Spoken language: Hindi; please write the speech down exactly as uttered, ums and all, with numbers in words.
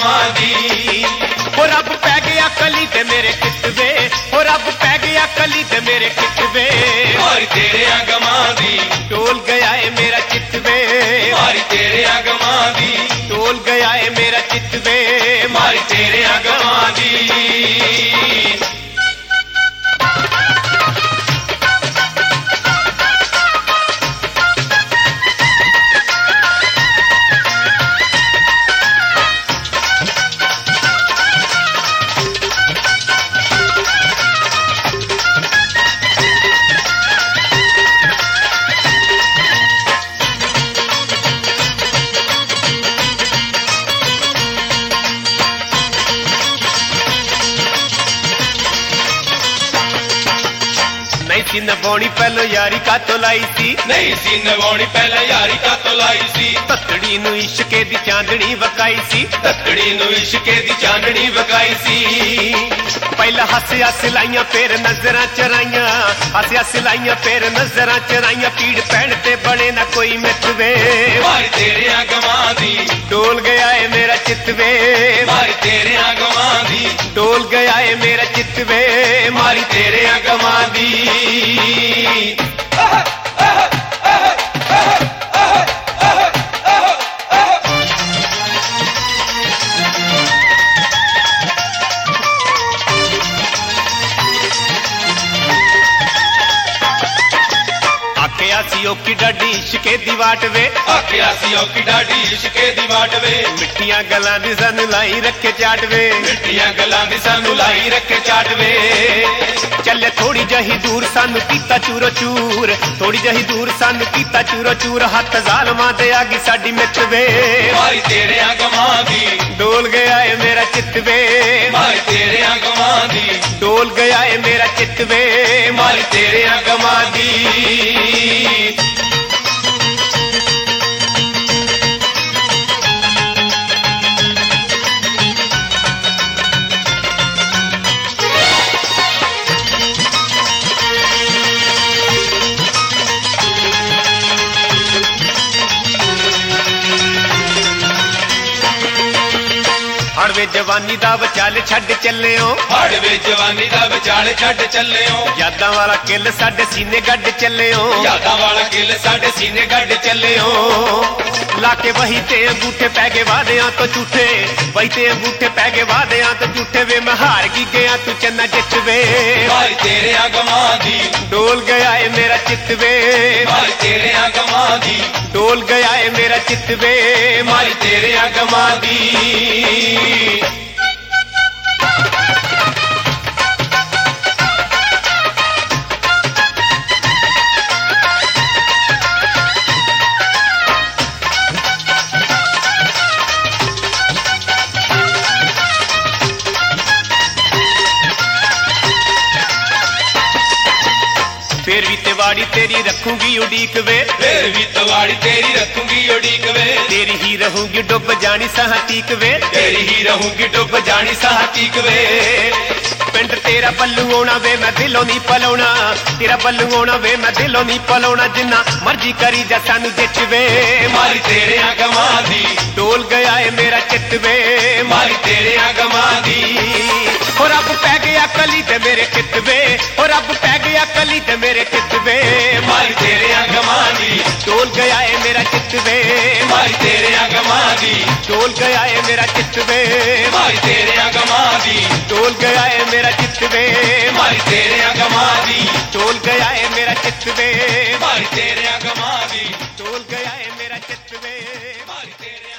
गमां दी। ओ रब पै गया कली ते मेरे कितवे, ओ रब पै गया कली ते मेरे कितवे, मारी तेरे गमां दी। डोल गया है मेरा चितवे, मारी तेरे गमां दी। डोल गया है मेरा चितवे, मारी तेरे गमां दी। नहीं सी नभानी पहलो यारी का तो लाई सी, नहीं सी नभानी पहले यारी का तो लाई सी। ततड़ी नू इश्के दी चांदनी वकाई सी, तकड़ी नू इश्के दी चांदनी वकाई सी। पहला हसिया सिलाइया फिर नजरां चराइया, हसिया सिलाइया फिर नजरां चराइया, पीड़ पैण ते बने ना कोई मितवे, मारी तेरे गमां दी। डोल गया है मेरा चितवे, मारी तेरे गमां दी। डोल गया है मेरा चितवे, मारी तेरे गमां दी। आखिया सी ओ की डाडी इश्के दी वाट वे, आखिया सी ओ की डाडी इश्के दी वाट वे, मिठियां गलां दी सानू लाई रखे चाट वे, मिठियां गलां दी सानू लाई रखे चाट वे। चले थोड़ी जही दूर सानू कीता चूरो चूर, थोड़ी जही दूर सानू कीता चूरो चूर, हथ जालमां दे आ गई साडी मितवे, मारी तेरे गमां दी। डोल गया है मेरा चितवे, मारी तेरे गमां दी। डोल गया है मेरा चितवे, मारी तेरे गमां दी। हड़वे जवानी दा विचाल छड़ चले हो, हड़वे जवानी दा विचाल छड़ चले हो, यादां वाला किल साडे सीने गड्ड चले हो, यादां वाला किल साडे सीने गड्ड चले हो। लाके वही ते अंगूठे पै गए वादियां तो झूठे, वही ते अंगूठे पै गए वादियां तो झूठे, वे मैं हार की गया तू चन्ना जितवे, मारी तेरे गमां दी। डोल गया है मेरा चितवे, मारी तेरे गमां दी। डोल गया है मेरा चितवे, मारी तेरे गमां दी। फिर भी तिवाड़ी तेरी रखूंगी उड़ीक वे, फिर भी तवाड़ी तेरी रखूंगी उड़ीक वे, तेरी ही रहूंगी डुब जानी सहातीक वे, तेरी ही रहूंगी डुब जानी सहातीक वे। पिंड तेरा बल्लू आना वे मैं दिलों नहीं पलाउना, तेरा बल्लू आना वे मैं दिलों नहीं पलाउना, जिन्ना मर्जी करी जा सानू जितवे, मारी तेरे गमां दी। डोल गया है मेरा चितवे, मारी तेरे गमां दी। ओ रब पै गया कली ते मेरे कितवे, ओ रब पै गया कली ते मेरे कितवे, मारी तेरे गमां दी। डोल गया है मेरा चितवे, मारी तेरे गमां दी। डोल गया है मेरा चितवे, मारी तेरे गमां दी। डोल गया है मेरा चितवे, मारी तेरे गमां दी। डोल गया है मेरा चितवे, मारी तेरे गमां दी। डोल गया है मेरा चितवे। मारी तेरे